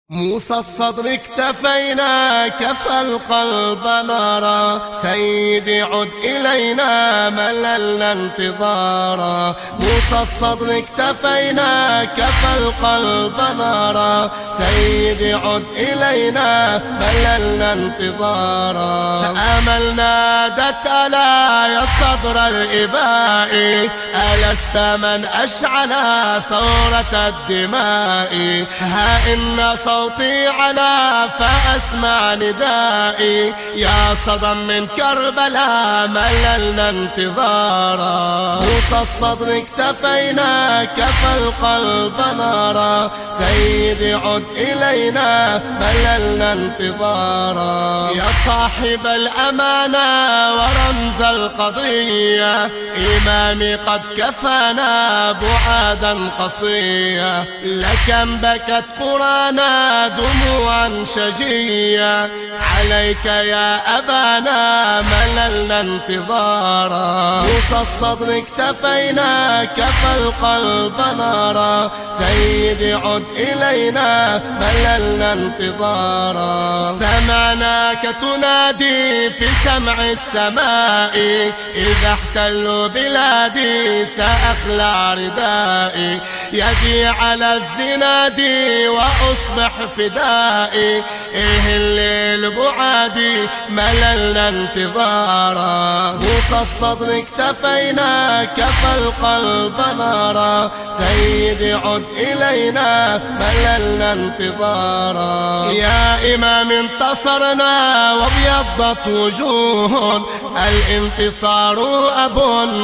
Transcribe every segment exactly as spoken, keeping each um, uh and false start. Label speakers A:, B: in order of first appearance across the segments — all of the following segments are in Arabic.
A: موسى الصدر اكتفينا كفى القلب نارا، سيدي عد إلينا مللنا انتظارا. موسى الصدر اكتفينا كفى القلب نارا، سيدي عد إلينا مللنا انتظارا. آملنا دت ألا يا صدر الإباء، ألست من أشعل ثورة الدماء. ها إن صوتي على فأسمع ندائي، يا صدى من كربلاء مللنا انتظارا. موسى الصدر اكتفينا كفى القلب نارا، سيدي عد إلينا مللنا انتظارا. يا صاحب الأمانة ورمز القضية، إمامي قد كفانا بعادا قصيا. لكم بكت قرانا دموعا شجية، عليك يا أبانا مللنا انتظارا. موسى الصدر اكتفينا كفى القلب نارا، سيدي عد إلينا مللنا انتظارا. سمعناك تنادي في سمع السماء، إذا احتلوا بلادي سأخلع ردائي. يدي على الزناد وأصبح فدائي، إيه الليل بعادي مللنا انتظارا. موسى الصدر اكتفينا كفى القلب نارا، سيدي عد إلينا مللنا انتظارا. يا إمام انتصرنا وابيضت وجوه، الانتصار أب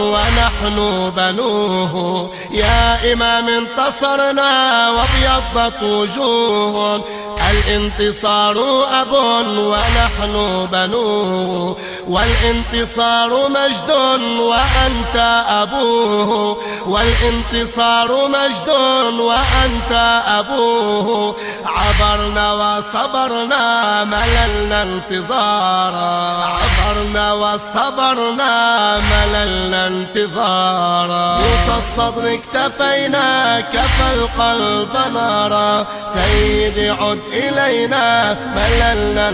A: ونحن بنوه. يا إمام انتصرنا وابيضت وجوه، الانتصار أب ونحن بنوه. والانتصار مجد وأنت أبوه، والانتصار مجد وأنت أبوه. عبرنا وصبرنا مللنا انتظارا، عبرنا وصبرنا مللنا انتظارا. موسى الصدر اكتفينا كفى القلب نارا، سيدي عد إلينا مللنا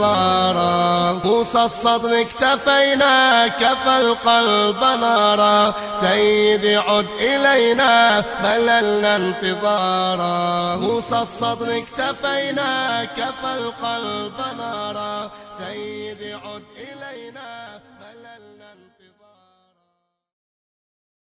A: انتظارا. موسى الصدر اكتفينا كفى القلب نارا، سيدي عد إلينا مللنا انتظارا. موسى الصدر اكتفينا كفى القلب نارا، سيدي عد إلينا